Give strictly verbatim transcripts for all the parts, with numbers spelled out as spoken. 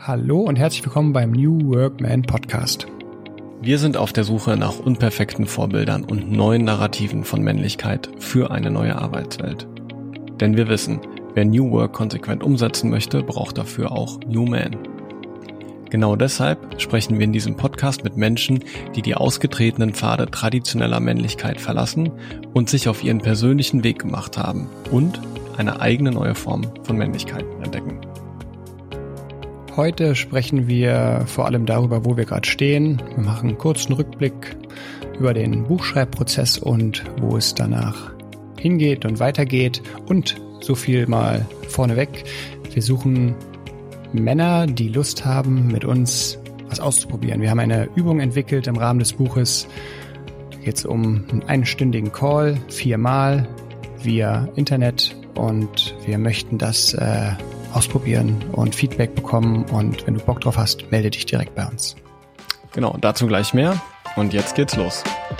Hallo und herzlich willkommen beim New Work Man Podcast. Wir sind auf der Suche nach unperfekten Vorbildern und neuen Narrativen von Männlichkeit für eine neue Arbeitswelt. Denn wir wissen, wer New Work konsequent umsetzen möchte, braucht dafür auch New Man. Genau deshalb sprechen wir in diesem Podcast mit Menschen, die die ausgetretenen Pfade traditioneller Männlichkeit verlassen und sich auf ihren persönlichen Weg gemacht haben und eine eigene neue Form von Männlichkeit entdecken. Heute sprechen wir vor allem darüber, wo wir gerade stehen. Wir machen einen kurzen Rückblick über den Buchschreibprozess und wo es danach hingeht und weitergeht. Und so viel mal vorneweg. Wir suchen Männer, die Lust haben, mit uns was auszuprobieren. Wir haben eine Übung entwickelt im Rahmen des Buches. Da geht es um einen einstündigen Call, viermal via Internet. Und wir möchten das äh, ausprobieren und Feedback bekommen. Und wenn du Bock drauf hast, melde dich direkt bei uns. Genau, dazu gleich mehr. Und jetzt geht's los.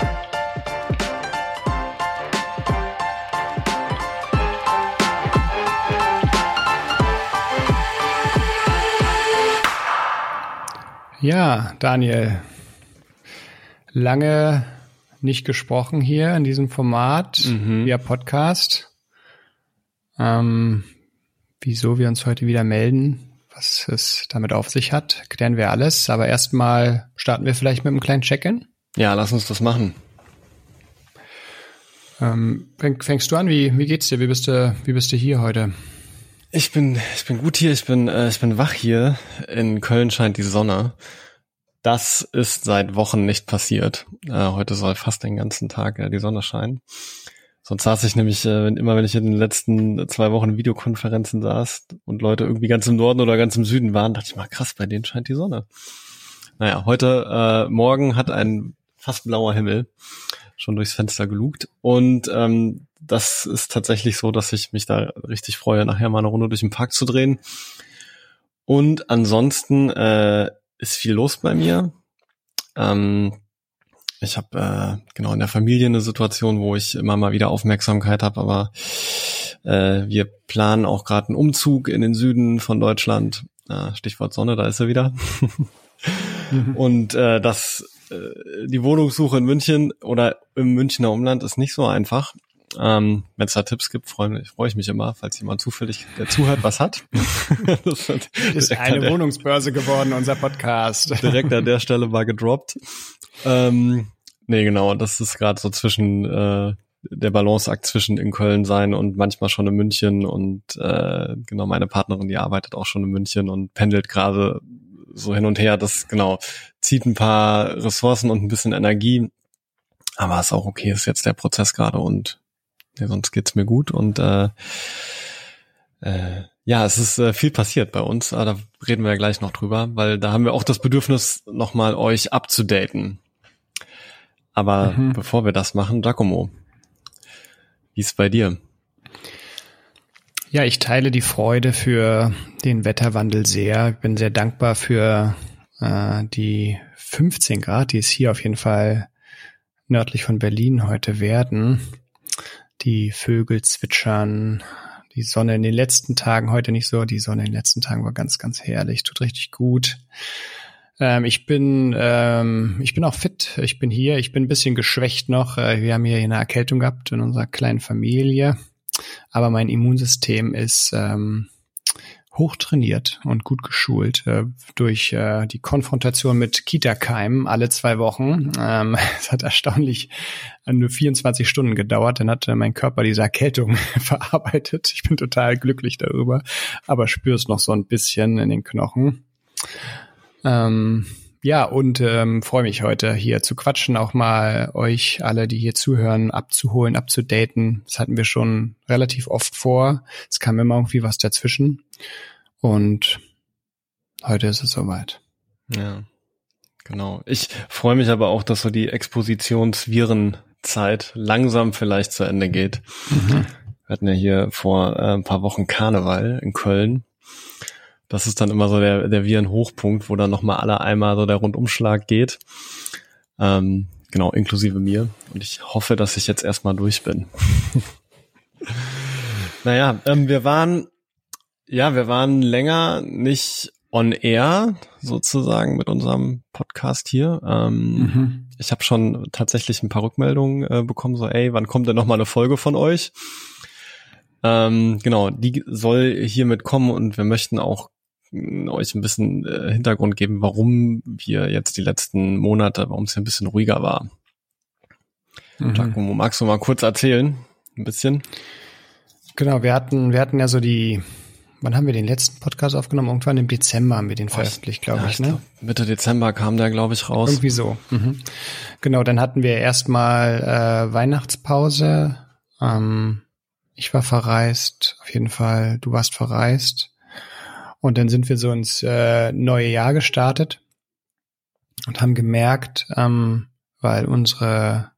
Ja, Daniel, lange nicht gesprochen hier in diesem Format Mhm. via Podcast. Ähm, wieso wir uns heute wieder melden, was es damit auf sich hat, klären wir alles. Aber erstmal starten wir vielleicht mit einem kleinen Check-in. Ja, lass uns das machen. Ähm, fäng, fängst du an? Wie, wie geht's dir? Wie bist du, wie bist du hier heute? Ich bin, ich bin gut hier, ich bin, äh, ich bin wach hier. In Köln scheint die Sonne. Das ist seit Wochen nicht passiert. Äh, heute soll fast den ganzen Tag äh, die Sonne scheinen. Sonst saß ich nämlich, äh, immer wenn ich in den letzten zwei Wochen in Videokonferenzen saß und Leute irgendwie ganz im Norden oder ganz im Süden waren, dachte ich mal, krass, bei denen scheint die Sonne. Naja, heute äh, Morgen hat ein fast blauer Himmel schon durchs Fenster gelugt und ähm, das ist tatsächlich so, dass ich mich da richtig freue, nachher mal eine Runde durch den Park zu drehen. Und ansonsten äh, ist viel los bei mir. Ähm, ich habe äh, genau in der Familie eine Situation, wo ich immer mal wieder Aufmerksamkeit habe, aber äh, wir planen auch gerade einen Umzug in den Süden von Deutschland. Äh, Stichwort Sonne, da ist er wieder. mhm. Und äh, das äh, die Wohnungssuche in München oder im Münchner Umland ist nicht so einfach. Ähm, wenn es da Tipps gibt, freue mich, freu ich mich immer, falls jemand zufällig, der zuhört, was hat. Das ist eine der, Wohnungsbörse geworden, unser Podcast. Direkt an der Stelle mal gedroppt. Ähm, nee, genau, das ist gerade so zwischen äh, der Balanceakt zwischen in Köln sein und manchmal schon in München und äh, genau, meine Partnerin, die arbeitet auch schon in München und pendelt gerade so hin und her. Das genau zieht ein paar Ressourcen und ein bisschen Energie, aber ist auch okay, ist jetzt der Prozess gerade und ja, sonst geht's mir gut und äh, äh, ja, es ist äh, viel passiert bei uns, aber da reden wir ja gleich noch drüber, weil da haben wir auch das Bedürfnis, nochmal euch abzudaten. Aber mhm. bevor wir das machen, Giacomo, wie ist bei dir? Ja, ich teile die Freude für den Wetterwandel sehr. Ich bin sehr dankbar für äh, die fünfzehn Grad, die es hier auf jeden Fall nördlich von Berlin heute werden. Die Vögel zwitschern, die Sonne in den letzten Tagen, heute nicht so, die Sonne in den letzten Tagen war ganz, ganz herrlich, tut richtig gut. Ähm, ich bin ähm, ich bin auch fit, ich bin hier, ich bin ein bisschen geschwächt noch. Äh, wir haben hier eine Erkältung gehabt in unserer kleinen Familie, aber mein Immunsystem ist ähm, hochtrainiert und gut geschult äh, durch äh, die Konfrontation mit Kita-Keimen alle zwei Wochen. Ähm, es hat erstaunlich nur vierundzwanzig Stunden gedauert. Dann hat äh, mein Körper diese Erkältung verarbeitet. Ich bin total glücklich darüber, aber spüre es noch so ein bisschen in den Knochen. Ähm, ja, und ähm, freue mich heute hier zu quatschen, auch mal euch alle, die hier zuhören, abzuholen, abzudaten. Das hatten wir schon relativ oft vor. Es kam immer irgendwie was dazwischen. Und heute ist es soweit. Ja, genau. Ich freue mich aber auch, dass so die Expositionsvirenzeit langsam vielleicht zu Ende geht. Mhm. Wir hatten ja hier vor äh, ein paar Wochen Karneval in Köln. Das ist dann immer so der, der Virenhochpunkt, wo dann nochmal alle einmal so der Rundumschlag geht. Ähm, genau, inklusive mir. Und ich hoffe, dass ich jetzt erstmal durch bin. Naja, ähm, wir waren, ja, wir waren länger nicht on air sozusagen mit unserem Podcast hier. Ähm, mhm. Ich habe schon tatsächlich ein paar Rückmeldungen äh, bekommen, so ey, wann kommt denn noch mal eine Folge von euch? Ähm, genau, die soll hiermit kommen und wir möchten auch äh, euch ein bisschen äh, Hintergrund geben, warum wir jetzt die letzten Monate, warum es hier ein bisschen ruhiger war. Mhm. Giacomo, magst du mal kurz erzählen? Ein bisschen? Genau, wir hatten, wir hatten ja so die, wann haben wir den letzten Podcast aufgenommen? Irgendwann im Dezember haben wir den veröffentlicht, glaube ja, ich, ne? Mitte Dezember kam der, glaube ich, raus. Irgendwie so. Mhm. Genau, dann hatten wir erstmal äh, Weihnachtspause. Ähm, ich war verreist, auf jeden Fall. Du warst verreist. Und dann sind wir so ins äh, neue Jahr gestartet und haben gemerkt, ähm, weil unsere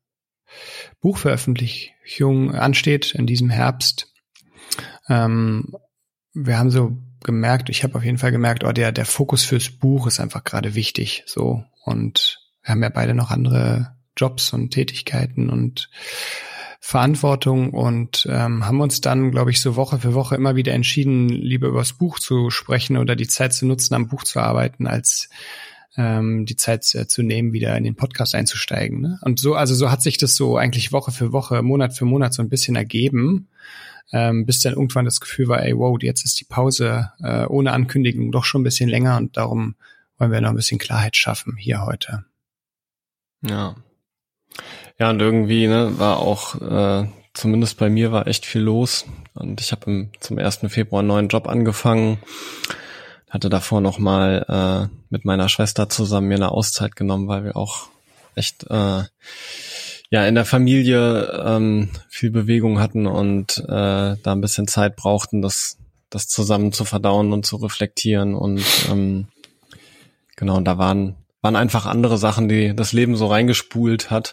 Buchveröffentlichung ansteht in diesem Herbst, ähm, wir haben so gemerkt, ich habe auf jeden Fall gemerkt, oh, der der Fokus fürs Buch ist einfach gerade wichtig, so, und wir haben ja beide noch andere Jobs und Tätigkeiten und Verantwortung und ähm, haben uns dann, glaube ich, so Woche für Woche immer wieder entschieden, lieber über das Buch zu sprechen oder die Zeit zu nutzen, am Buch zu arbeiten, als ähm, die Zeit äh, zu nehmen, wieder in den Podcast einzusteigen. Ne? Und so, also so hat sich das so eigentlich Woche für Woche, Monat für Monat so ein bisschen ergeben, ähm, bis dann irgendwann das Gefühl war, ey, wow, jetzt ist die Pause äh, ohne Ankündigung doch schon ein bisschen länger und darum wollen wir noch ein bisschen Klarheit schaffen hier heute. Ja. Ja, und irgendwie, ne, war auch, äh, zumindest bei mir war echt viel los und ich habe zum ersten Februar einen neuen Job angefangen, hatte davor nochmal äh, mit meiner Schwester zusammen mir eine Auszeit genommen, weil wir auch echt äh, ja in der Familie ähm, viel Bewegung hatten und äh, da ein bisschen Zeit brauchten, das das zusammen zu verdauen und zu reflektieren und ähm, genau, und da waren waren einfach andere Sachen, die das Leben so reingespult hat,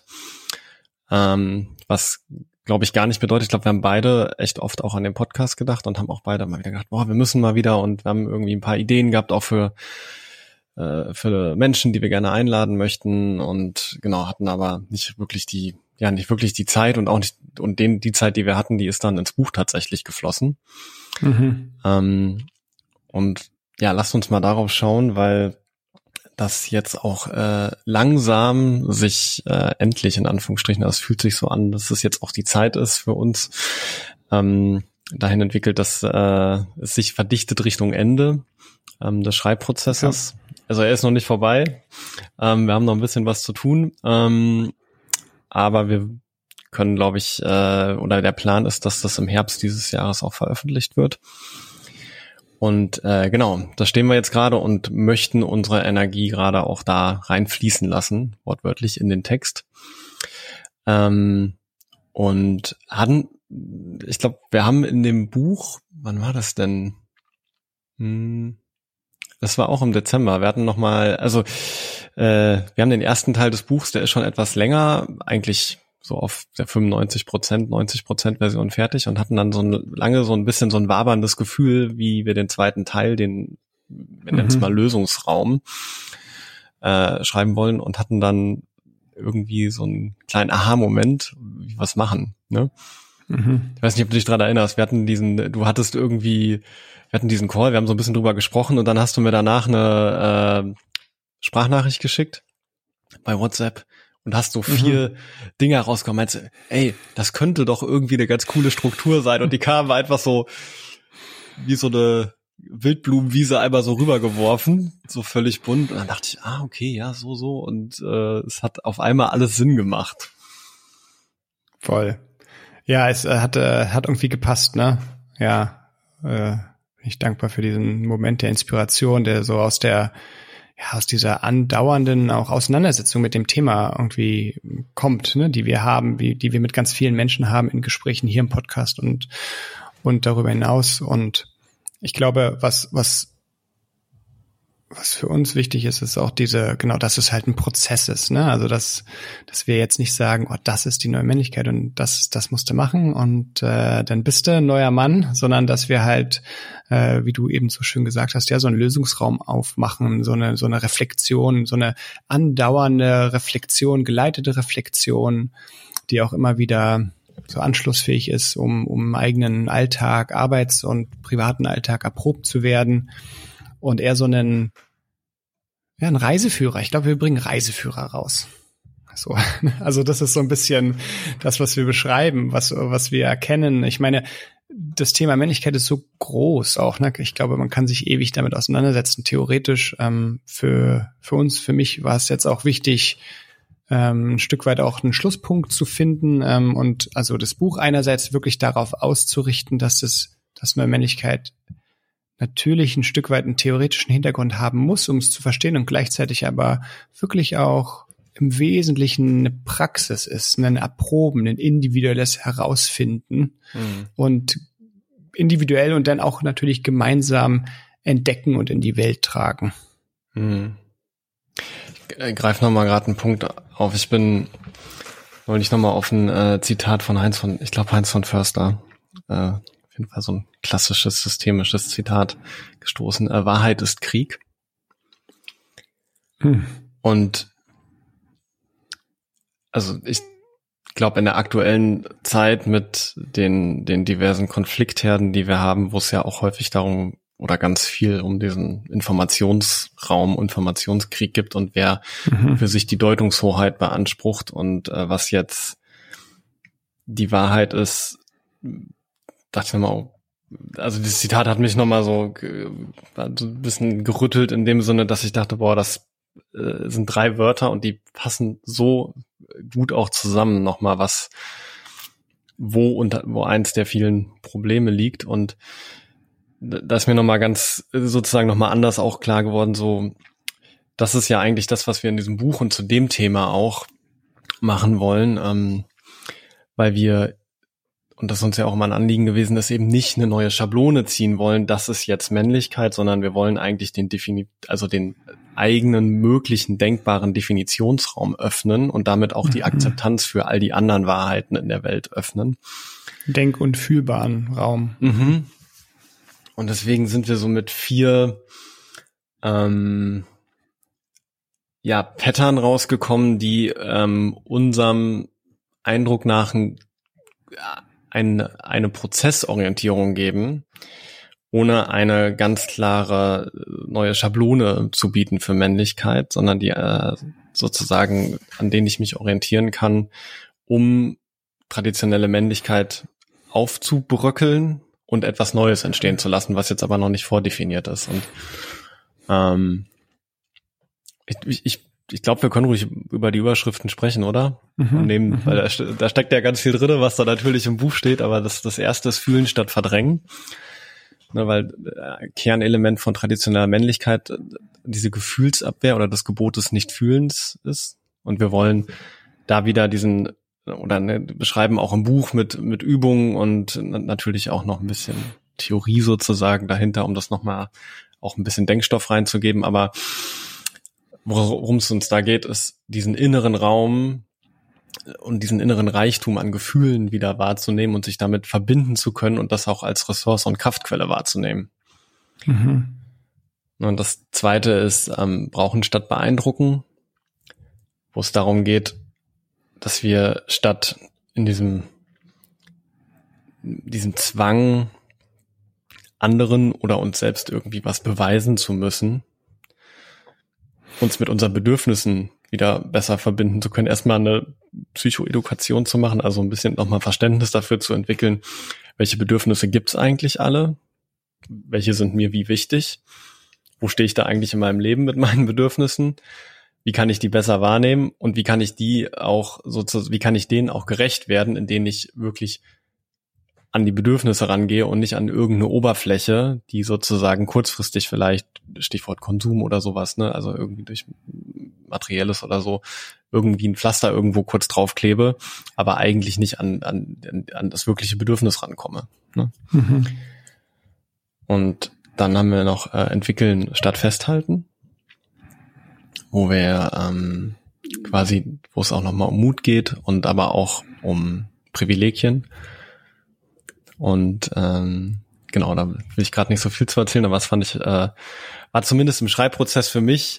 ähm, was glaube ich gar nicht bedeutet. Ich glaube, wir haben beide echt oft auch an den Podcast gedacht und haben auch beide mal wieder gedacht, boah, wir müssen mal wieder, und wir haben irgendwie ein paar Ideen gehabt, auch für äh, für Menschen, die wir gerne einladen möchten, und genau, hatten aber nicht wirklich die, ja, nicht wirklich die Zeit und auch nicht, und den, die Zeit, die wir hatten, die ist dann ins Buch tatsächlich geflossen. Mhm. Ähm, und ja, lasst uns mal darauf schauen, weil das jetzt auch äh, langsam sich äh, endlich in Anführungsstrichen, das fühlt sich so an, dass es jetzt auch die Zeit ist für uns, ähm, dahin entwickelt, dass äh, es sich verdichtet Richtung Ende ähm, des Schreibprozesses. Ja. Also er ist noch nicht vorbei. Ähm, wir haben noch ein bisschen was zu tun, ähm, aber wir können, glaube ich, äh, oder der Plan ist, dass das im Herbst dieses Jahres auch veröffentlicht wird. Und äh, genau, da stehen wir jetzt gerade und möchten unsere Energie gerade auch da reinfließen lassen, wortwörtlich in den Text. Ähm, und hatten, ich glaube, wir haben in dem Buch, wann war das denn? Hm, das war auch im Dezember. Wir hatten nochmal, also äh, wir haben den ersten Teil des Buchs, der ist schon etwas länger, eigentlich so auf der fünfundneunzig Prozent, neunzig Prozent Version fertig, und hatten dann so ein, lange so ein bisschen so ein waberndes Gefühl, wie wir den zweiten Teil, den, wir nennen es mal Lösungsraum, äh, schreiben wollen, und hatten dann irgendwie so einen kleinen Aha-Moment, wie wir es machen, ne? Mhm. Ich weiß nicht, ob du dich daran erinnerst, wir hatten diesen, du hattest irgendwie, wir hatten diesen Call, wir haben so ein bisschen drüber gesprochen, und dann hast du mir danach eine äh, Sprachnachricht geschickt bei WhatsApp, und hast so vier mhm. Dinge rausgekommen, meinst du, ey, das könnte doch irgendwie eine ganz coole Struktur sein, und die kamen einfach so wie so eine Wildblumenwiese einmal so rübergeworfen, so völlig bunt, und dann dachte ich, ah, okay, ja, so, so, und äh, es hat auf einmal alles Sinn gemacht. Voll. Ja, es äh, hat, äh, hat irgendwie gepasst, ne? Ja, äh, bin ich dankbar für diesen Moment der Inspiration, der so aus der ja, aus dieser andauernden auch Auseinandersetzung mit dem Thema irgendwie kommt, ne, die wir haben, wie, die wir mit ganz vielen Menschen haben in Gesprächen hier im Podcast und, und darüber hinaus. Und ich glaube, was, was, was für uns wichtig ist, ist auch diese, genau, dass es halt ein Prozess ist, ne, also dass, dass wir jetzt nicht sagen, oh, das ist die neue Männlichkeit und das, das musst du machen und, äh, dann bist du ein neuer Mann, sondern dass wir halt, äh, wie du eben so schön gesagt hast, ja, so einen Lösungsraum aufmachen, so eine, so eine Reflexion, so eine andauernde Reflexion, geleitete Reflexion, die auch immer wieder so anschlussfähig ist, um, um eigenen Alltag, Arbeits- und privaten Alltag erprobt zu werden. und eher so einen, ja, ein Reiseführer. Ich glaube, wir bringen Reiseführer raus. So, also das ist so ein bisschen das, was wir beschreiben, was, was wir erkennen. Ich meine, das Thema Männlichkeit ist so groß auch, ne? Ich glaube, man kann sich ewig damit auseinandersetzen. Theoretisch, ähm, für, für uns, für mich war es jetzt auch wichtig, ähm, ein Stück weit auch einen Schlusspunkt zu finden, ähm, und also das Buch einerseits wirklich darauf auszurichten, dass das, dass eine Männlichkeit natürlich ein Stück weit einen theoretischen Hintergrund haben muss, um es zu verstehen, und gleichzeitig aber wirklich auch im Wesentlichen eine Praxis ist, ein Erproben, ein individuelles Herausfinden mhm. und individuell und dann auch natürlich gemeinsam entdecken und in die Welt tragen. Mhm. Ich greife nochmal gerade einen Punkt auf. Ich bin neulich nochmal auf ein äh, Zitat von Heinz von, ich glaube Heinz von Förster, äh, auf jeden Fall so ein klassisches, systemisches Zitat gestoßen. Äh, Wahrheit ist Krieg. Hm. Und also ich glaube, in der aktuellen Zeit mit den den diversen Konfliktherden, die wir haben, wo es ja auch häufig darum oder ganz viel um diesen Informationsraum, Informationskrieg gibt und wer mhm. für sich die Deutungshoheit beansprucht und äh, was jetzt die Wahrheit ist, dachte ich nochmal, also dieses Zitat hat mich nochmal so, so ein bisschen gerüttelt in dem Sinne, dass ich dachte, boah, das äh, sind drei Wörter und die passen so gut auch zusammen nochmal, was wo und wo eins der vielen Probleme liegt. Und da ist mir nochmal ganz sozusagen nochmal anders auch klar geworden, so das ist ja eigentlich das, was wir in diesem Buch und zu dem Thema auch machen wollen, ähm, weil wir, und das ist uns ja auch immer ein Anliegen gewesen, dass eben nicht eine neue Schablone ziehen wollen, das ist jetzt Männlichkeit, sondern wir wollen eigentlich den Defini- also den eigenen möglichen denkbaren Definitionsraum öffnen und damit auch die Akzeptanz für all die anderen Wahrheiten in der Welt öffnen. Denk- und fühlbaren Raum. Mhm. Und deswegen sind wir so mit vier ähm, ja Pattern rausgekommen, die ähm, unserem Eindruck nach ein, ein, eine Prozessorientierung geben, ohne eine ganz klare neue Schablone zu bieten für Männlichkeit, sondern die äh, sozusagen, an denen ich mich orientieren kann, um traditionelle Männlichkeit aufzubröckeln und etwas Neues entstehen zu lassen, was jetzt aber noch nicht vordefiniert ist. Und ähm, ich, ich, ich glaube, wir können ruhig über die Überschriften sprechen, oder? Mhm, und nehmen, mhm. Weil da, da steckt ja ganz viel drin, was da natürlich im Buch steht, aber das, das erste ist Fühlen statt Verdrängen. Ne, weil äh, Kernelement von traditioneller Männlichkeit äh, diese Gefühlsabwehr oder das Gebot des Nichtfühlens ist. Und wir wollen da wieder diesen oder ne, beschreiben auch im Buch mit mit Übungen und natürlich auch noch ein bisschen Theorie sozusagen dahinter, um das nochmal auch ein bisschen Denkstoff reinzugeben. Aber worum es uns da geht, ist diesen inneren Raum und diesen inneren Reichtum an Gefühlen wieder wahrzunehmen und sich damit verbinden zu können und das auch als Ressource und Kraftquelle wahrzunehmen. Mhm. Und das Zweite ist ähm, brauchen statt beeindrucken, wo es darum geht, dass wir statt in diesem diesem Zwang, anderen oder uns selbst irgendwie was beweisen zu müssen, uns mit unseren Bedürfnissen wieder besser verbinden zu können, erstmal eine Psychoedukation zu machen, also ein bisschen nochmal Verständnis dafür zu entwickeln, welche Bedürfnisse gibt's eigentlich alle, welche sind mir wie wichtig, wo stehe ich da eigentlich in meinem Leben mit meinen Bedürfnissen, wie kann ich die besser wahrnehmen und wie kann ich die auch sozusagen, wie kann ich denen auch gerecht werden, indem ich wirklich an die Bedürfnisse rangehe und nicht an irgendeine Oberfläche, die sozusagen kurzfristig vielleicht, Stichwort Konsum oder sowas, ne, also irgendwie durch Materielles oder so, irgendwie ein Pflaster irgendwo kurz draufklebe, aber eigentlich nicht an, an, an das wirkliche Bedürfnis rankomme. Ne? Mhm. Und dann haben wir noch äh, entwickeln statt festhalten, wo wir ähm, quasi, wo es auch nochmal um Mut geht und aber auch um Privilegien. Und ähm, genau, da will ich gerade nicht so viel zu erzählen, aber was fand ich, äh, war zumindest im Schreibprozess für mich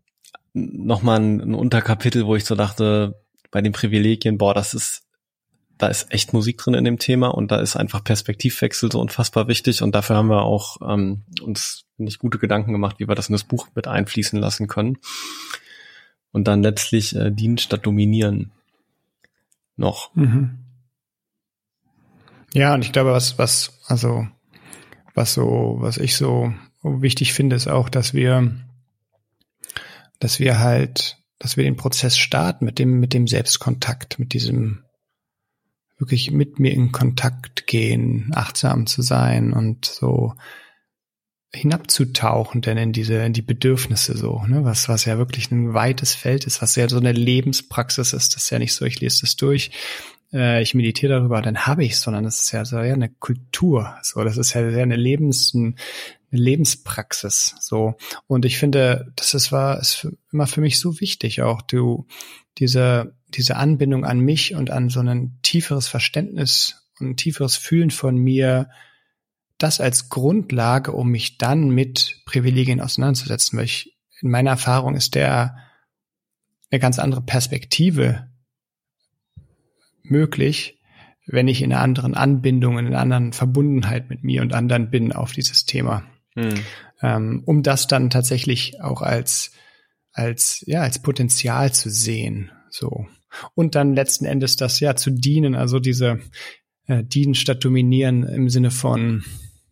nochmal ein, ein Unterkapitel, wo ich so dachte, bei den Privilegien, boah, das ist da ist echt Musik drin in dem Thema und da ist einfach Perspektivwechsel so unfassbar wichtig und dafür haben wir auch ähm, uns nicht gute Gedanken gemacht, wie wir das in das Buch mit einfließen lassen können. Und dann letztlich äh, dienen statt dominieren noch. Mhm. Ja, und ich glaube, was, was, also, was so, was ich so wichtig finde, ist auch, dass wir, dass wir halt, dass wir den Prozess starten mit dem, mit dem Selbstkontakt, mit diesem wirklich mit mir in Kontakt gehen, achtsam zu sein und so hinabzutauchen, denn in diese, in die Bedürfnisse so, ne, was, was ja wirklich ein weites Feld ist, was ja so eine Lebenspraxis ist. Das ist ja nicht so, ich lese das durch, äh, ich meditiere darüber, dann habe ich es, sondern das ist ja so ja eine Kultur, so, das ist ja sehr eine Lebens, eine Lebenspraxis, so. Und ich finde, das ist, war, ist immer für mich so wichtig auch, du, diese, diese Anbindung an mich und an so ein tieferes Verständnis und ein tieferes Fühlen von mir, das als Grundlage, um mich dann mit Privilegien auseinanderzusetzen, weil ich, in meiner Erfahrung ist der eine ganz andere Perspektive möglich, wenn ich in einer anderen Anbindung, in einer anderen Verbundenheit mit mir und anderen bin auf dieses Thema. Hm. Ähm, um das dann tatsächlich auch als, als, ja, als Potenzial zu sehen, so. Und dann letzten Endes das ja zu dienen, also diese äh, dienen statt dominieren im Sinne von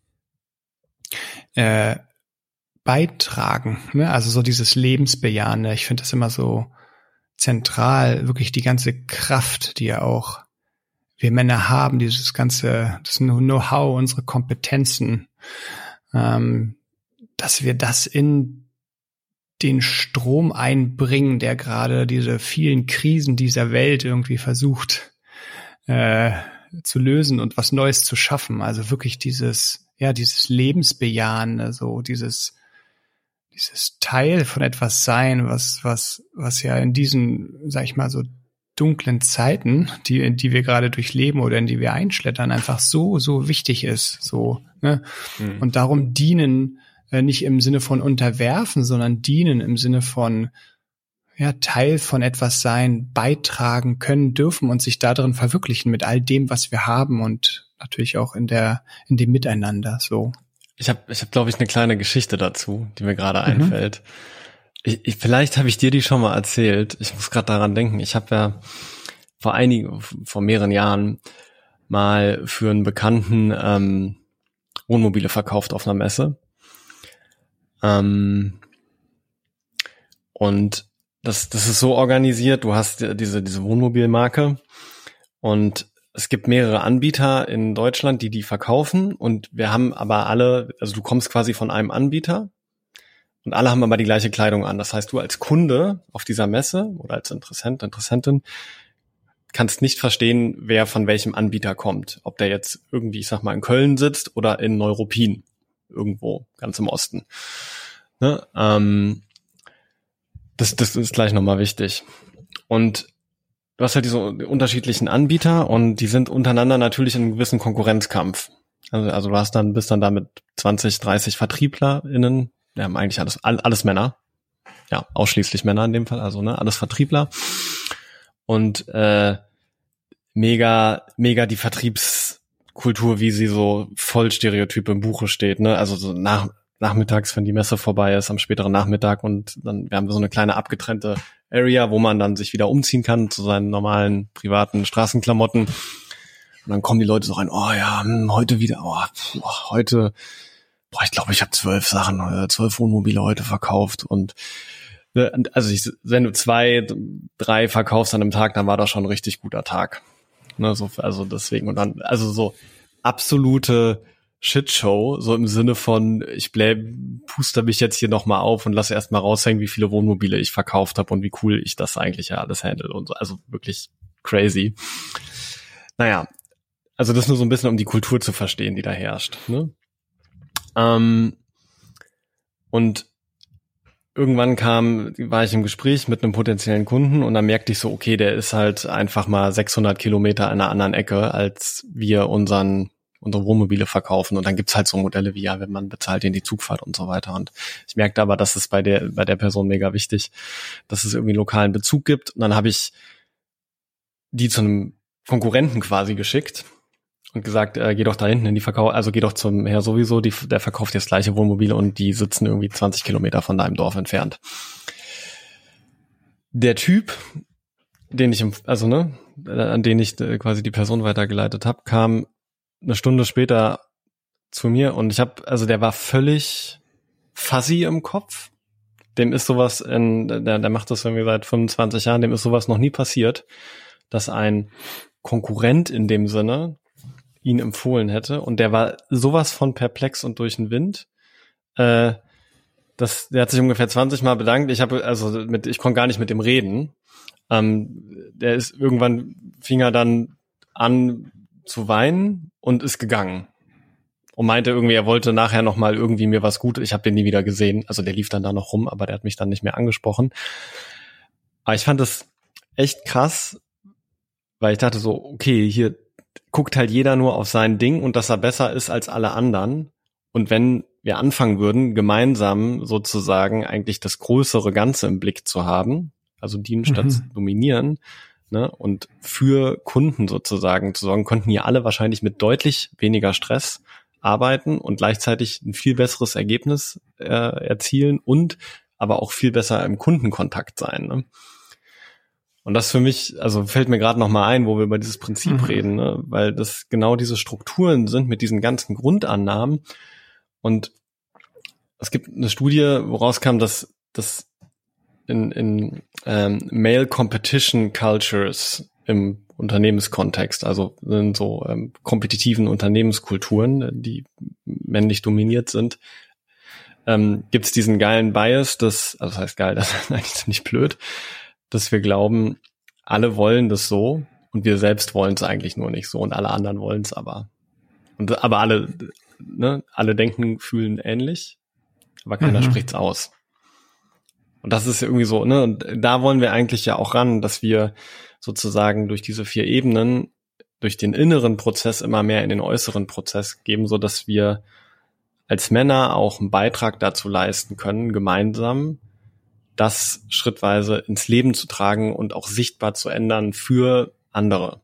äh, beitragen, ne? Also so dieses Lebensbejahende. Ich finde das immer so zentral, wirklich die ganze Kraft, die ja auch wir Männer haben, dieses ganze, das Know-how, unsere Kompetenzen, ähm, dass wir das in den Strom einbringen, der gerade diese vielen Krisen dieser Welt irgendwie versucht äh, zu lösen und was Neues zu schaffen. Also wirklich dieses, ja, dieses Lebensbejahende, so dieses, dieses Teil von etwas sein, was, was, was ja in diesen, sag ich mal, so dunklen Zeiten, die, in die wir gerade durchleben oder in die wir einschlittern, einfach so, so wichtig ist, so, ne? Mhm. Und darum dienen, äh, nicht im Sinne von unterwerfen, sondern dienen im Sinne von, ja, Teil von etwas sein, beitragen können, dürfen und sich darin verwirklichen mit all dem, was wir haben und natürlich auch in der, in dem Miteinander, so. Ich habe, ich habe, glaube ich, eine kleine Geschichte dazu, die mir gerade mhm. einfällt. Ich, ich, vielleicht habe ich dir die schon mal erzählt. Ich muss gerade daran denken. Ich habe ja vor einigen, vor mehreren Jahren mal für einen Bekannten ähm, Wohnmobile verkauft auf einer Messe. Ähm, und das, das ist so organisiert. Du hast diese diese Wohnmobilmarke und es gibt mehrere Anbieter in Deutschland, die die verkaufen. Und wir haben aber alle, also du kommst quasi von einem Anbieter. Und alle haben aber die gleiche Kleidung an. Das heißt, du als Kunde auf dieser Messe oder als Interessent, Interessentin kannst nicht verstehen, wer von welchem Anbieter kommt. Ob der jetzt irgendwie, ich sag mal, in Köln sitzt oder in Neuruppin, irgendwo ganz im Osten. Ne? Ähm, das, das ist gleich nochmal wichtig. Und du hast halt diese unterschiedlichen Anbieter und die sind untereinander natürlich in einem gewissen Konkurrenzkampf. Also, also du hast dann, bist dann da mit zwanzig, dreißig VertrieblerInnen. Wir haben eigentlich alles, alles Männer. Ja, ausschließlich Männer in dem Fall, also, ne, alles Vertriebler. Und, äh, mega, mega die Vertriebskultur, wie sie so voll Stereotyp im Buche steht, ne, also so nach, nachmittags, wenn die Messe vorbei ist, am späteren Nachmittag und dann, wir haben so eine kleine abgetrennte Area, wo man dann sich wieder umziehen kann zu seinen normalen privaten Straßenklamotten. Und dann kommen die Leute so rein, oh ja, heute wieder, oh, oh heute, boah, ich glaube, ich habe zwölf Sachen, zwölf Wohnmobile heute verkauft und also ich, wenn du zwei, drei verkaufst an einem Tag, dann war das schon ein richtig guter Tag. Ne, so, also deswegen und dann, also so absolute Shitshow, so im Sinne von, ich blä, puster mich jetzt hier nochmal auf und lasse erstmal raushängen, wie viele Wohnmobile ich verkauft habe und wie cool ich das eigentlich ja alles handle und so, also wirklich crazy. Naja, also das nur so ein bisschen, um die Kultur zu verstehen, die da herrscht, ne? Ähm, und irgendwann kam, war ich im Gespräch mit einem potenziellen Kunden und dann merkte ich so, okay, der ist halt einfach mal sechshundert Kilometer in einer anderen Ecke, als wir unseren, unsere Wohnmobile verkaufen. Und dann gibt's halt so Modelle wie, ja, wenn man bezahlt in die Zugfahrt und so weiter. Und ich merkte aber, das ist bei der, bei der Person mega wichtig, dass es irgendwie lokalen Bezug gibt. Und dann habe ich die zu einem Konkurrenten quasi geschickt und gesagt, äh, geh doch da hinten in die Verkauf, also geh doch zum Herr sowieso, die, der verkauft das gleiche Wohnmobil und die sitzen irgendwie zwanzig Kilometer von deinem Dorf entfernt. Der Typ, den ich, also ne, an den ich äh, quasi die Person weitergeleitet habe, kam eine Stunde später zu mir und ich habe, also der war völlig fuzzy im Kopf. Dem ist sowas, in, der, der macht das irgendwie seit fünfundzwanzig Jahren, dem ist sowas noch nie passiert, dass ein Konkurrent in dem Sinne ihn empfohlen hätte und der war sowas von perplex und durch den Wind. Äh, das, der hat sich ungefähr zwanzig Mal bedankt. Ich habe also mit, ich konnte gar nicht mit dem reden. Ähm, der ist irgendwann fing er dann an zu weinen und ist gegangen und meinte irgendwie, er wollte nachher noch mal irgendwie mir was Gutes. Ich habe den nie wieder gesehen. Also der lief dann da noch rum, aber der hat mich dann nicht mehr angesprochen. Aber ich fand das echt krass, weil ich dachte so, okay, hier guckt halt jeder nur auf sein Ding und dass er besser ist als alle anderen. Und wenn wir anfangen würden, gemeinsam sozusagen eigentlich das größere Ganze im Blick zu haben, also dienen statt zu dominieren, ne, und für Kunden sozusagen zu sorgen, könnten hier alle wahrscheinlich mit deutlich weniger Stress arbeiten und gleichzeitig ein viel besseres Ergebnis äh, erzielen und aber auch viel besser im Kundenkontakt sein, ne? Und das für mich, also fällt mir gerade noch mal ein, wo wir über dieses Prinzip mhm. reden, ne? Weil das genau diese Strukturen sind mit diesen ganzen Grundannahmen. Und es gibt eine Studie, woraus kam, dass das in, in ähm, Male Competition Cultures im Unternehmenskontext, also in so ähm, kompetitiven Unternehmenskulturen, die männlich dominiert sind, ähm, gibt es diesen geilen Bias, das, also das heißt geil, das ist eigentlich ziemlich blöd, dass wir glauben, alle wollen das so und wir selbst wollen es eigentlich nur nicht so und alle anderen wollen es aber. Und aber alle, ne, alle denken, fühlen ähnlich, aber keiner mhm. spricht's aus. Und das ist irgendwie so, ne, und da wollen wir eigentlich ja auch ran, dass wir sozusagen durch diese vier Ebenen, durch den inneren Prozess immer mehr in den äußeren Prozess geben, so dass wir als Männer auch einen Beitrag dazu leisten können, gemeinsam das schrittweise ins Leben zu tragen und auch sichtbar zu ändern für andere.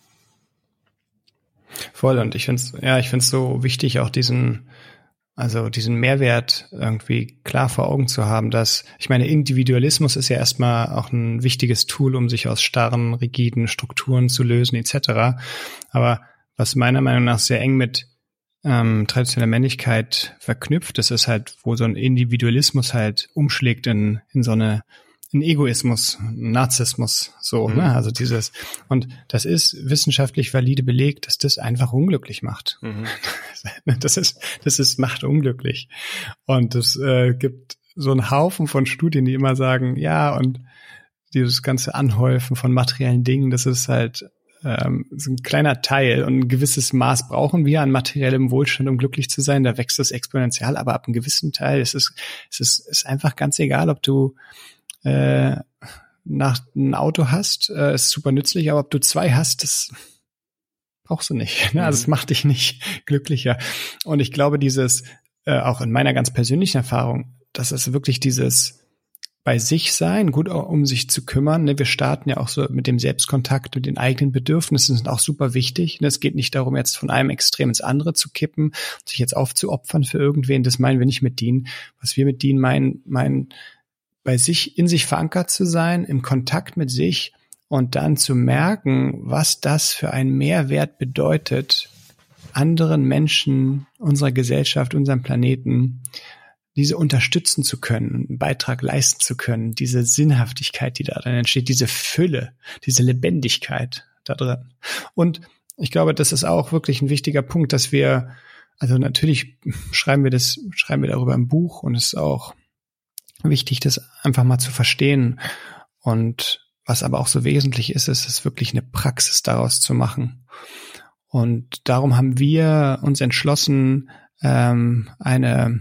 Voll, und ich finde es, ja, ich finde es so wichtig, auch diesen, also diesen Mehrwert irgendwie klar vor Augen zu haben, dass, ich meine, Individualismus ist ja erstmal auch ein wichtiges Tool, um sich aus starren, rigiden Strukturen zu lösen, et cetera. Aber was meiner Meinung nach sehr eng mit ähm, traditioneller Männlichkeit verknüpft, das ist halt, wo so ein Individualismus halt umschlägt in, in so eine, in Egoismus, Narzissmus, so, mhm. ne, also dieses, und das ist wissenschaftlich valide belegt, dass das einfach unglücklich macht. Mhm. Das ist, das ist, macht unglücklich. Und es äh, gibt so einen Haufen von Studien, die immer sagen, ja, und dieses ganze Anhäufen von materiellen Dingen, das ist halt ähm, so ein kleiner Teil und ein gewisses Maß brauchen wir an materiellem Wohlstand, um glücklich zu sein. Da wächst es exponentiell, aber ab einem gewissen Teil ist es, es ist, ist einfach ganz egal, ob du äh, nach ein Auto hast, äh, ist super nützlich, aber ob du zwei hast, das brauchst du nicht. Ne? Also es macht dich nicht glücklicher. Und ich glaube, dieses, äh, auch in meiner ganz persönlichen Erfahrung, dass es wirklich dieses bei sich sein, gut um sich zu kümmern. Ne? Wir starten ja auch so mit dem Selbstkontakt und den eigenen Bedürfnissen sind auch super wichtig. Ne? Es geht nicht darum, jetzt von einem Extrem ins andere zu kippen, sich jetzt aufzuopfern für irgendwen. Das meinen wir nicht mit dienen. Was wir mit dienen meinen, meinen bei sich, in sich verankert zu sein, im Kontakt mit sich und dann zu merken, was das für einen Mehrwert bedeutet, anderen Menschen, unserer Gesellschaft, unserem Planeten, diese unterstützen zu können, einen Beitrag leisten zu können, diese Sinnhaftigkeit, die da drin entsteht, diese Fülle, diese Lebendigkeit da drin. Und ich glaube, das ist auch wirklich ein wichtiger Punkt, dass wir, also natürlich schreiben wir das, schreiben wir darüber im Buch und es ist auch wichtig, das einfach mal zu verstehen. Und was aber auch so wesentlich ist, ist es wirklich eine Praxis daraus zu machen. Und darum haben wir uns entschlossen, ähm, eine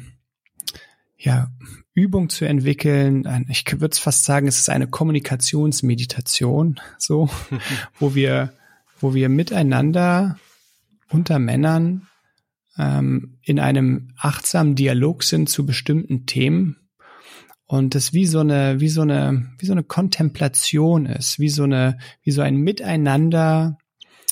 ja, Übung zu entwickeln. Ich würde es fast sagen, es ist eine Kommunikationsmeditation, so, wo wir, wo wir miteinander unter Männern ähm, in einem achtsamen Dialog sind zu bestimmten Themen und das wie so eine, wie so eine, wie so eine Kontemplation ist, wie so eine, wie so ein Miteinander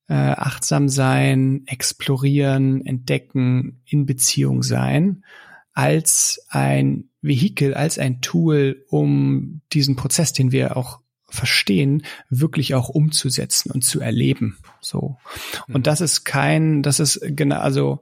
äh, achtsam sein, explorieren, entdecken, in Beziehung sein, als ein Vehikel, als ein Tool, um diesen Prozess, den wir auch verstehen, wirklich auch umzusetzen und zu erleben. So. Und das ist kein, das ist genau, also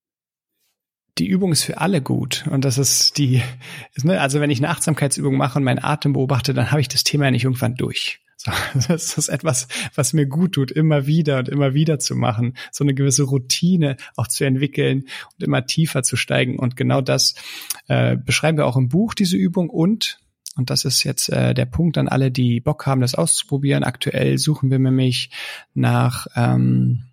die Übung ist für alle gut. Und das ist die, ist, ne, also wenn ich eine Achtsamkeitsübung mache und meinen Atem beobachte, dann habe ich das Thema ja nicht irgendwann durch. So, das ist etwas, was mir gut tut, immer wieder und immer wieder zu machen, so eine gewisse Routine auch zu entwickeln und immer tiefer zu steigen. Und genau das äh, beschreiben wir auch im Buch, diese Übung. Und Und das ist jetzt äh, der Punkt an alle, die Bock haben, das auszuprobieren. Aktuell suchen wir nämlich nach ähm,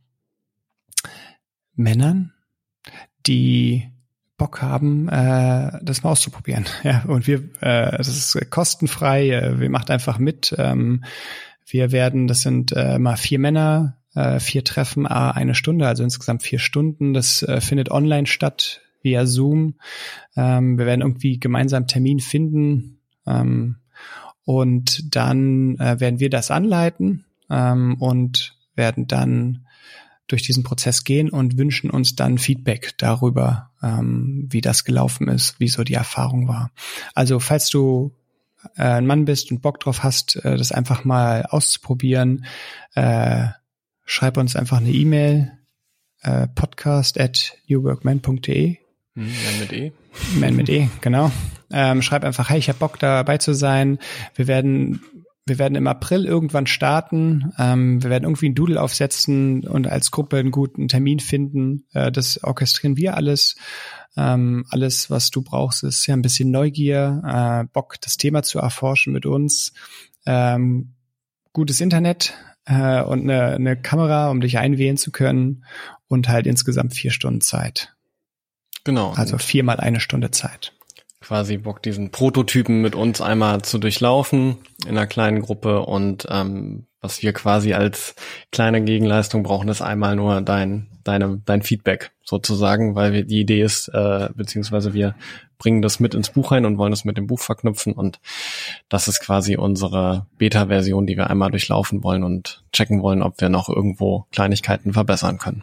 Männern, die Bock haben, äh, das mal auszuprobieren. Ja, und wir, äh, das ist kostenfrei. Äh, wir macht einfach mit. Ähm, wir werden, das sind äh, mal vier Männer, äh, vier Treffen, a eine Stunde, also insgesamt vier Stunden. Das äh, findet online statt via Zoom. Ähm, wir werden irgendwie gemeinsam einen Termin finden. Ähm, und dann äh, werden wir das anleiten ähm, und werden dann durch diesen Prozess gehen und wünschen uns dann Feedback darüber, ähm, wie das gelaufen ist, wie so die Erfahrung war. Also falls du äh, ein Mann bist und Bock drauf hast, äh, das einfach mal auszuprobieren, äh, schreib uns einfach eine E-Mail, äh, podcast at newworkman punkt de. Man mit E. Man mit E, genau. Ähm, schreib einfach, hey, ich hab Bock dabei zu sein. Wir werden wir werden im April irgendwann starten. Ähm, wir werden irgendwie ein Doodle aufsetzen und als Gruppe einen guten Termin finden. Äh, das orchestrieren wir alles. Ähm, alles, was du brauchst, ist ja ein bisschen Neugier, äh, Bock, das Thema zu erforschen mit uns. Ähm, gutes Internet äh, und eine, eine Kamera, um dich einwählen zu können und halt insgesamt vier Stunden Zeit. Genau. Also viermal eine Stunde Zeit. Quasi Bock, diesen Prototypen mit uns einmal zu durchlaufen in einer kleinen Gruppe und ähm, was wir quasi als kleine Gegenleistung brauchen, ist einmal nur dein deine dein Feedback sozusagen, weil wir, die Idee ist, äh, beziehungsweise wir bringen das mit ins Buch rein und wollen das mit dem Buch verknüpfen und das ist quasi unsere Beta-Version, die wir einmal durchlaufen wollen und checken wollen, ob wir noch irgendwo Kleinigkeiten verbessern können.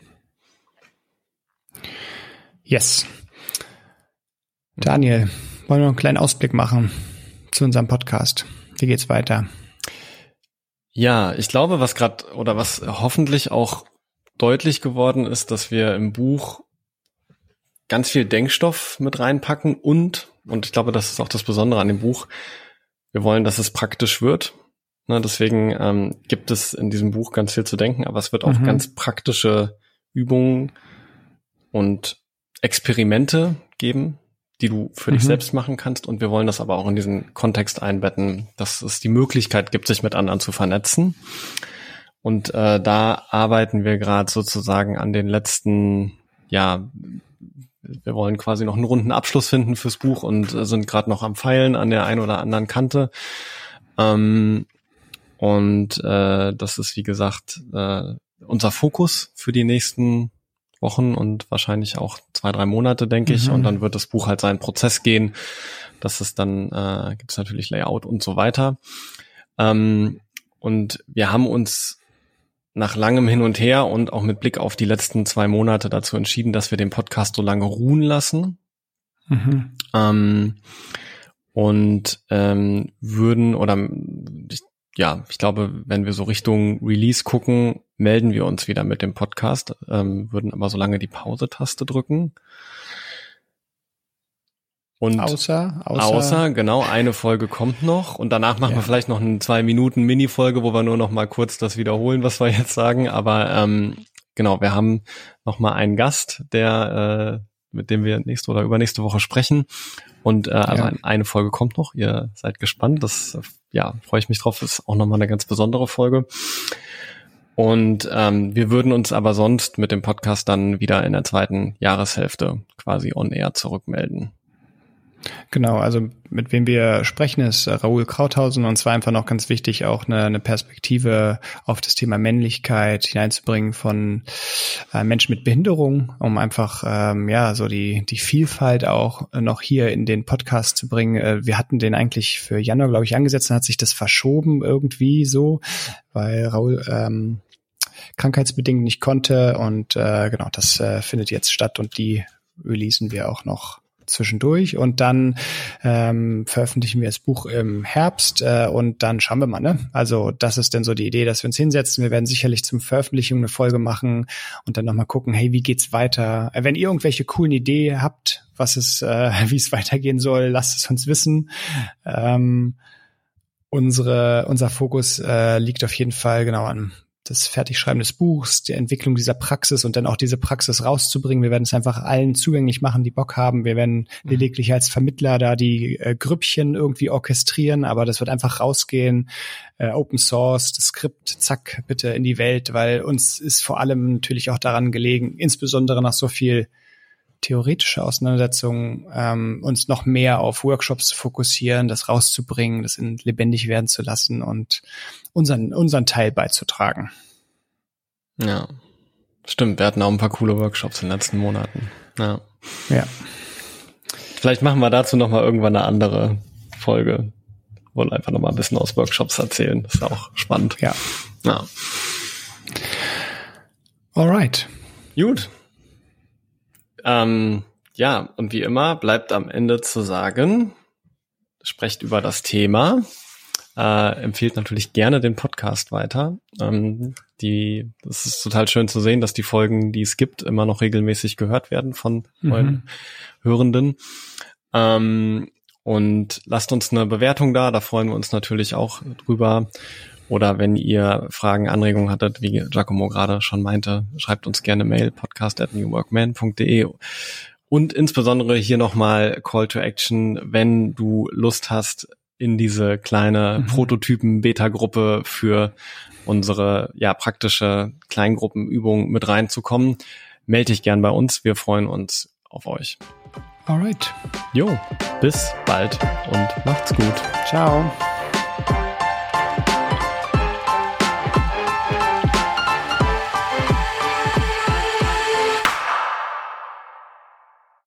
Yes. Daniel, wollen wir noch einen kleinen Ausblick machen zu unserem Podcast? Wie geht's weiter? Ja, ich glaube, was gerade oder was hoffentlich auch deutlich geworden ist, dass wir im Buch ganz viel Denkstoff mit reinpacken und, und ich glaube, das ist auch das Besondere an dem Buch, wir wollen, dass es praktisch wird. Ne, deswegen ähm, gibt es in diesem Buch ganz viel zu denken, aber es wird auch mhm. ganz praktische Übungen und Experimente geben, die du für mhm. dich selbst machen kannst. Und wir wollen das aber auch in diesen Kontext einbetten, dass es die Möglichkeit gibt, sich mit anderen zu vernetzen. Und äh, da arbeiten wir gerade sozusagen an den letzten, ja, wir wollen quasi noch einen runden Abschluss finden fürs Buch und äh, sind gerade noch am Feilen an der einen oder anderen Kante. Ähm, und äh, das ist, wie gesagt, äh, unser Fokus für die nächsten Wochen und wahrscheinlich auch zwei, drei Monate, denke ich. Mhm. Und dann wird das Buch halt seinen Prozess gehen. Das ist dann, äh, gibt es natürlich Layout und so weiter. Ähm, und wir haben uns nach langem Hin und Her und auch mit Blick auf die letzten zwei Monate dazu entschieden, dass wir den Podcast so lange ruhen lassen. Mhm. Ähm, und ähm, würden oder ich, ja, ich glaube, wenn wir so Richtung Release gucken, melden wir uns wieder mit dem Podcast, ähm, würden aber so lange die Pause-Taste drücken. Und außer, außer, außer, genau, eine Folge kommt noch und danach machen ja. wir vielleicht noch eine zwei Minuten Mini-Folge, wo wir nur noch mal kurz das wiederholen, was wir jetzt sagen. Aber ähm, genau, wir haben noch mal einen Gast, der, äh, mit dem wir nächste oder übernächste Woche sprechen. Und äh, also ja. eine Folge kommt noch. Ihr seid gespannt. Das, ja, freue ich mich drauf. Das ist auch noch mal eine ganz besondere Folge. Und ähm, wir würden uns aber sonst mit dem Podcast dann wieder in der zweiten Jahreshälfte quasi on air zurückmelden. Genau, also mit wem wir sprechen, ist Raoul Krauthausen und zwar einfach noch ganz wichtig, auch eine, eine Perspektive auf das Thema Männlichkeit hineinzubringen von äh, Menschen mit Behinderung, um einfach ähm, ja so die die Vielfalt auch noch hier in den Podcast zu bringen. Äh, wir hatten den eigentlich für Januar, glaube ich, angesetzt, dann hat sich das verschoben irgendwie so, weil Raoul ähm, krankheitsbedingt nicht konnte. Und äh, genau, das äh, findet jetzt statt und die releasen wir auch noch zwischendurch. Und dann ähm, veröffentlichen wir das Buch im Herbst äh, und dann schauen wir mal, ne? Also das ist dann so die Idee, dass wir uns hinsetzen. Wir werden sicherlich zum Veröffentlichung eine Folge machen und dann nochmal gucken, hey, wie geht's weiter? Wenn ihr irgendwelche coolen Ideen habt, was es, äh, wie es weitergehen soll, lasst es uns wissen. Ähm, unsere, unser Fokus äh, liegt auf jeden Fall genau an das Fertigschreiben des Buchs, die Entwicklung dieser Praxis und dann auch diese Praxis rauszubringen. Wir werden es einfach allen zugänglich machen, die Bock haben. Wir werden mhm. lediglich als Vermittler da die äh, Grüppchen irgendwie orchestrieren, aber das wird einfach rausgehen. Äh, Open Source, das Skript, zack, bitte in die Welt, weil uns ist vor allem natürlich auch daran gelegen, insbesondere nach so viel theoretische Auseinandersetzungen, ähm, uns noch mehr auf Workshops zu fokussieren, das rauszubringen, das in lebendig werden zu lassen und unseren unseren Teil beizutragen. Ja, stimmt. Wir hatten auch ein paar coole Workshops in den letzten Monaten. Ja. Ja. Vielleicht machen wir dazu noch mal irgendwann eine andere Folge. Wollen einfach noch mal ein bisschen aus Workshops erzählen. Das ist auch spannend. Ja. Ja. Alright. Gut. Ähm, ja, und wie immer bleibt am Ende zu sagen, sprecht über das Thema, äh, empfehlt natürlich gerne den Podcast weiter. Ähm, die, das ist total schön zu sehen, dass die Folgen, die es gibt, immer noch regelmäßig gehört werden von mhm. euren Hörenden. Ähm, und lasst uns eine Bewertung da, da freuen wir uns natürlich auch drüber. Oder wenn ihr Fragen, Anregungen hattet, wie Giacomo gerade schon meinte, schreibt uns gerne Mail, podcast at newworkman punkt de. Und insbesondere hier nochmal Call to Action, wenn du Lust hast, in diese kleine mhm. Prototypen-Beta-Gruppe für unsere ja praktische Kleingruppenübung mit reinzukommen, melde dich gern bei uns. Wir freuen uns auf euch. Alright. Jo, bis bald und macht's gut. Ciao.